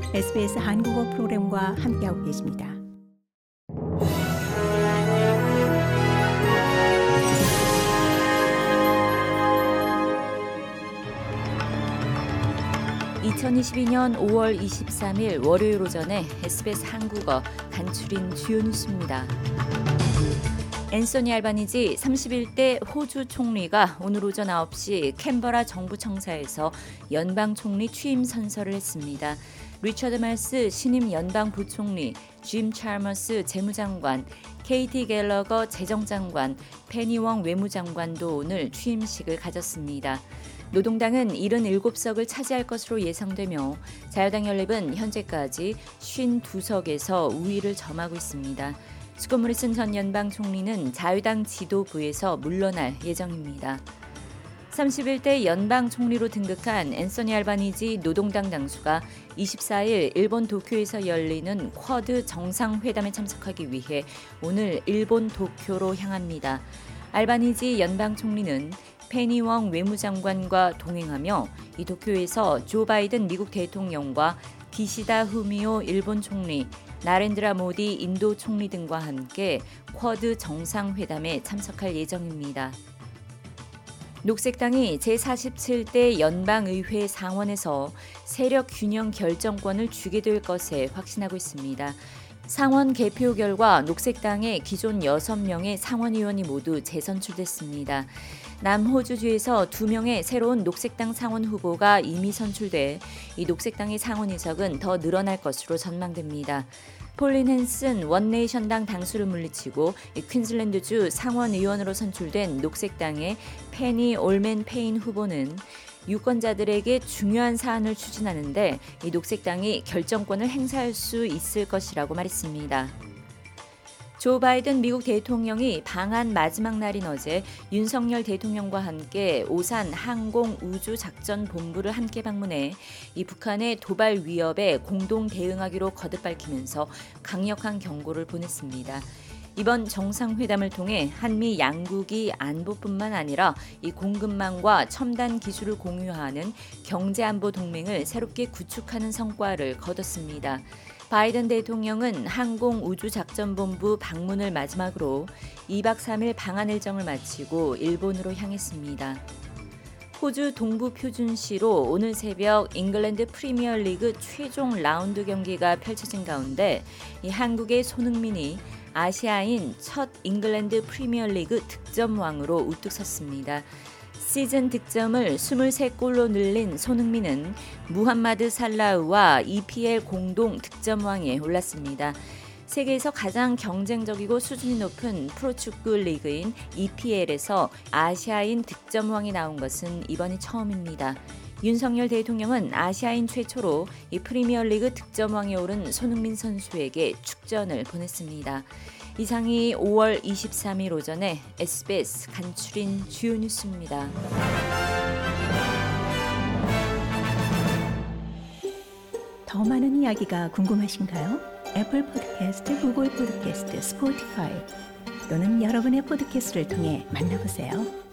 SBS 한국어 프로그램과 함께하고 계십니다. (2022년 5월 23일) 월요일 오전에 SBS 한국어 간추린 주요 뉴스입니다. 앤소니 알바니지 31대 호주 총리가 오늘 오전 9시 캔버라 정부청사에서 연방 총리 취임 선서를 했습니다. 리처드 말스 신임 연방 부총리, 짐 찰머스 재무장관, 케이티 갤러거 재정장관, 페니 웡 외무장관도 오늘 취임식을 가졌습니다. 노동당은 77석을 차지할 것으로 예상되며 자유당 연립은 현재까지 52석에서 우위를 점하고 있습니다. 스콧 모리슨 전 연방 총리는 자유당 지도부에서 물러날 예정입니다. 31대 연방 총리로 등극한 앤소니 알바니지 노동당 당수가 24일 일본 도쿄에서 열리는 쿼드 정상회담에 참석하기 위해 오늘 일본 도쿄로 향합니다. 알바니지 연방 총리는 페니 웡 외무장관과 동행하며 이 도쿄에서 조 바이든 미국 대통령과 기시다 후미오 일본 총리, 나렌드라 모디 인도 총리 등과 함께 쿼드 정상회담에 참석할 예정입니다. 녹색당이 제47대 연방의회 상원에서 세력 균형 결정권을 주게 될 것에 확신하고 있습니다. 상원 개표 결과 녹색당의 기존 6명의 상원의원이 모두 재선출됐습니다. 남호주주에서 2명의 새로운 녹색당 상원 후보가 이미 선출돼 이 녹색당의 상원 의석은 더 늘어날 것으로 전망됩니다. 폴린 헨슨 원네이션당 당수를 물리치고 퀸즐랜드주 상원의원으로 선출된 녹색당의 페니 올맨 페인 후보는 유권자들에게 중요한 사안을 추진하는데 이 녹색당이 결정권을 행사할 수 있을 것이라고 말했습니다. 조 바이든 미국 대통령이 방한 마지막 날인 어제 윤석열 대통령과 함께 오산 항공우주작전본부를 함께 방문해 이 북한의 도발 위협에 공동 대응하기로 거듭 밝히면서 강력한 경고를 보냈습니다. 이번 정상회담을 통해 한미 양국이 안보뿐만 아니라 이 공급망과 첨단 기술을 공유하는 경제안보 동맹을 새롭게 구축하는 성과를 거뒀습니다. 바이든 대통령은 항공우주작전본부 방문을 마지막으로 2박 3일 방한 일정을 마치고 일본으로 향했습니다. 호주 동부 표준시로 오늘 새벽 잉글랜드 프리미어리그 최종 라운드 경기가 펼쳐진 가운데 이 한국의 손흥민이 아시아인 첫 잉글랜드 프리미어리그 득점왕으로 우뚝 섰습니다. 시즌 득점을 23골로 늘린 손흥민은 무함마드 살라흐와 EPL 공동 득점왕에 올랐습니다. 세계에서 가장 경쟁적이고 수준이 높은 프로축구 리그인 EPL에서 아시아인 득점왕이 나온 것은 이번이 처음입니다. 윤석열 대통령은 아시아인 최초로 이 프리미어리그 득점왕에 오른 손흥민 선수에게 축전을 보냈습니다. 이상이 5월 23일 오전에 SBS 간추린 주요 뉴스입니다. 더 많은 이야기가 궁금하신가요? 애플 팟캐스트, 구글 팟캐스트, 스포티파이 또는 여러분의 팟캐스트를 통해 만나보세요.